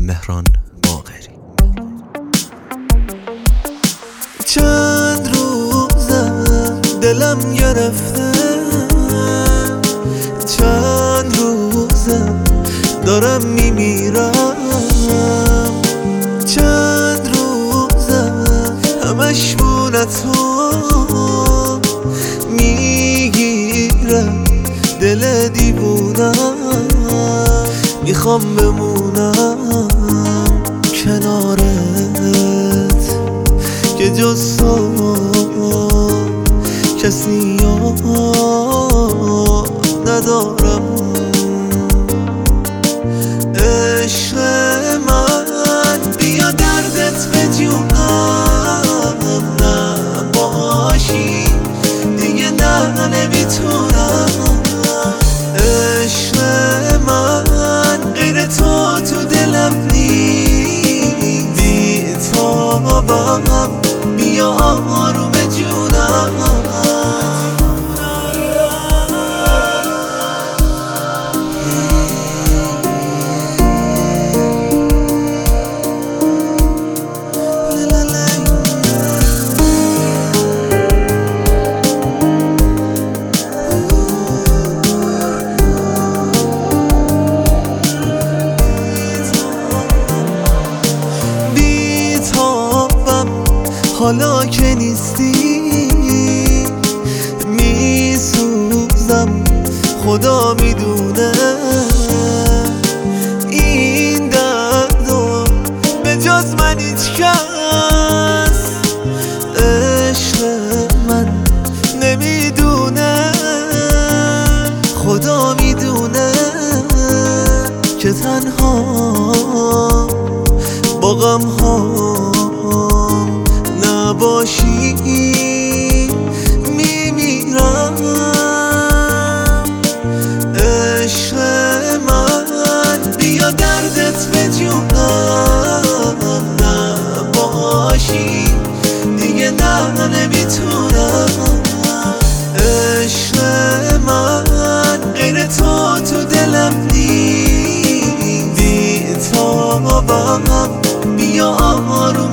مهران باقری. چند روزه دلم گرفته، چند روزه دارم میمیرم، چند روزه همش مونه تو میگیره دل دیوونم، میخوام بمونم کنارت که جز تو کسی ندارم. عشق من بیا دردت به جونم، نباشی دیگه نه نمیتونم. عشق من غیر تو دلم نیست، بی تابم بیا آروم جونم. حالا که نیستی میسوزم، خدا میدونه این دردو به جز من هیچ کس عشق من نمیدونه. خدا میدونه که تنها با غم ها نباشی میمیرم. عشق من بیا دردت به جونم، نباشی دیگه نه نمیتونم. عشق من غیر تو دلم نیست، بی تابم بیا آروم